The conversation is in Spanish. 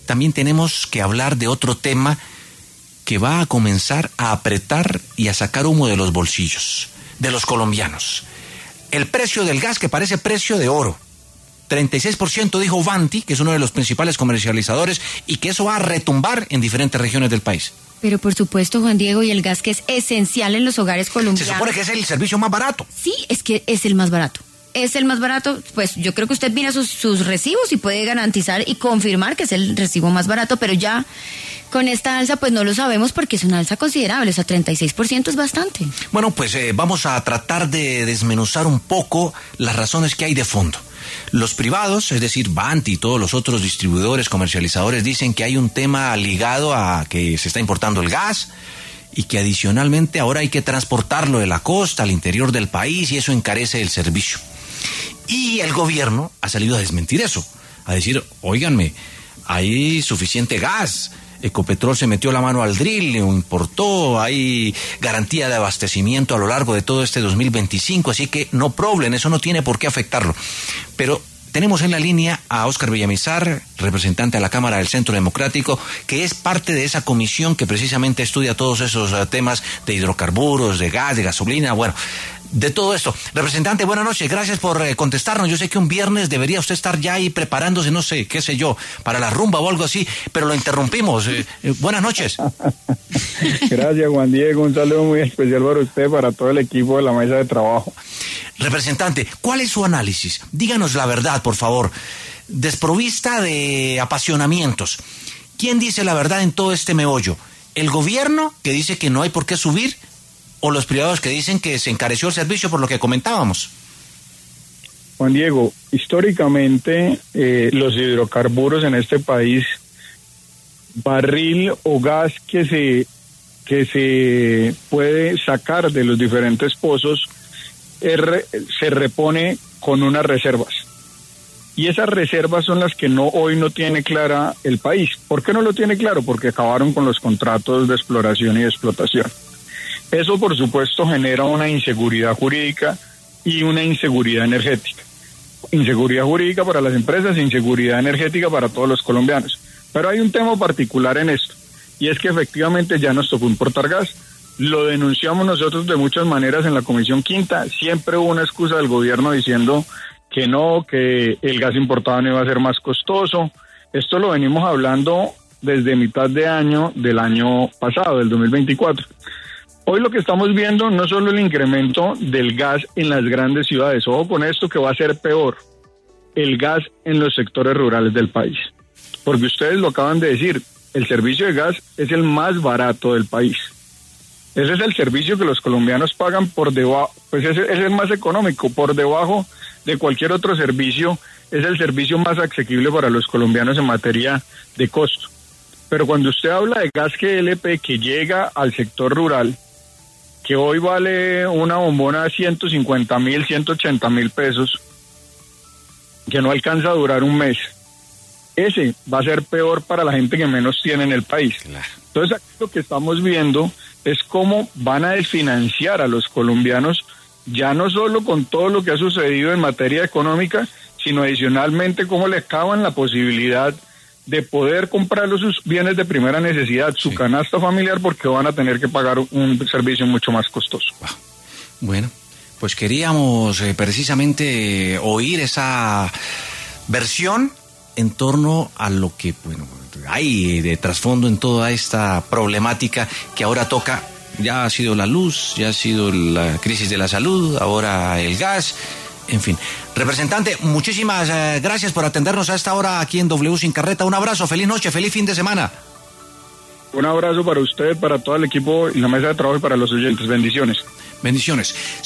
también tenemos que hablar de otro tema que va a comenzar a apretar y a sacar humo de los bolsillos de los colombianos. El precio del gas, que parece precio de oro. 36% dijo Vanti, que es uno de los principales comercializadores, y que eso va a retumbar en diferentes regiones del país. Pero por supuesto, Juan Diego, y el gas que es esencial en los hogares colombianos. Se supone que es el servicio más barato. Sí, es que es el más barato. Es el más barato, pues yo creo que usted mira sus recibos y puede garantizar y confirmar que es el recibo más barato, pero ya con esta alza pues no lo sabemos porque es una alza considerable, o sea, 36% es bastante. Bueno, pues vamos a tratar de desmenuzar un poco las razones que hay de fondo. Los privados, es decir, Vanti y todos los otros distribuidores, comercializadores, dicen que hay un tema ligado a que se está importando el gas y que adicionalmente ahora hay que transportarlo de la costa al interior del país y eso encarece el servicio. Y el gobierno ha salido a desmentir eso, a decir, óiganme, hay suficiente gas, Ecopetrol se metió la mano al drill, lo importó, hay garantía de abastecimiento a lo largo de todo este 2025, así que no problem, eso no tiene por qué afectarlo. Pero tenemos en la línea a Óscar Villamizar, representante a la Cámara del Centro Democrático, que es parte de esa comisión que precisamente estudia todos esos temas de hidrocarburos, de gas, de gasolina, bueno, de todo esto. Representante, buenas noches, gracias por contestarnos. Yo sé que un viernes debería usted estar ya ahí preparándose, no sé, qué sé yo, para la rumba o algo así, pero lo interrumpimos. Buenas noches. Gracias, Juan Diego, un saludo muy especial para usted, para todo el equipo de la mesa de trabajo. Representante, ¿cuál es su análisis? Díganos la verdad, por favor, desprovista de apasionamientos. ¿Quién dice la verdad en todo este meollo? ¿El gobierno, que dice que no hay por qué subir, o los privados que dicen que se encareció el servicio por lo que comentábamos? Juan Diego, históricamente los hidrocarburos en este país, barril o gas que se puede sacar de los diferentes pozos, se repone con unas reservas. Y esas reservas son las que hoy no tiene clara el país. ¿Por qué no lo tiene claro? Porque acabaron con los contratos de exploración y de explotación. Eso, por supuesto, genera una inseguridad jurídica y una inseguridad energética. Inseguridad jurídica para las empresas, inseguridad energética para todos los colombianos. Pero hay un tema particular en esto, y es que efectivamente ya nos tocó importar gas. Lo denunciamos nosotros de muchas maneras en la Comisión Quinta. Siempre hubo una excusa del gobierno diciendo que no, que el gas importado no iba a ser más costoso. Esto lo venimos hablando desde mitad de año del año pasado, del 2024. Hoy lo que estamos viendo no solo el incremento del gas en las grandes ciudades, ojo con esto que va a ser peor, el gas en los sectores rurales del país. Porque ustedes lo acaban de decir, el servicio de gas es el más barato del país. Ese es el servicio que los colombianos pagan por debajo, pues ese es el más económico, por debajo de cualquier otro servicio, es el servicio más asequible para los colombianos en materia de costo. Pero cuando usted habla de gas GLP que llega al sector rural, que hoy vale una bombona de 150.000, 180.000 pesos, que no alcanza a durar un mes, ese va a ser peor para la gente que menos tiene en el país. Claro. Entonces aquí lo que estamos viendo es cómo van a desfinanciar a los colombianos, ya no solo con todo lo que ha sucedido en materia económica, sino adicionalmente cómo le acaban la posibilidad de poder comprarle sus bienes de primera necesidad, su canasta familiar, porque van a tener que pagar un servicio mucho más costoso. Bueno, pues queríamos precisamente oír esa versión en torno a lo que hay de trasfondo en toda esta problemática que ahora toca. Ya ha sido la luz, ya ha sido la crisis de la salud, ahora el gas. En fin, representante, muchísimas gracias por atendernos a esta hora aquí en W Sin Carreta. Un abrazo, feliz noche, feliz fin de semana. Un abrazo para usted, para todo el equipo y la mesa de trabajo y para los oyentes. Bendiciones. Bendiciones.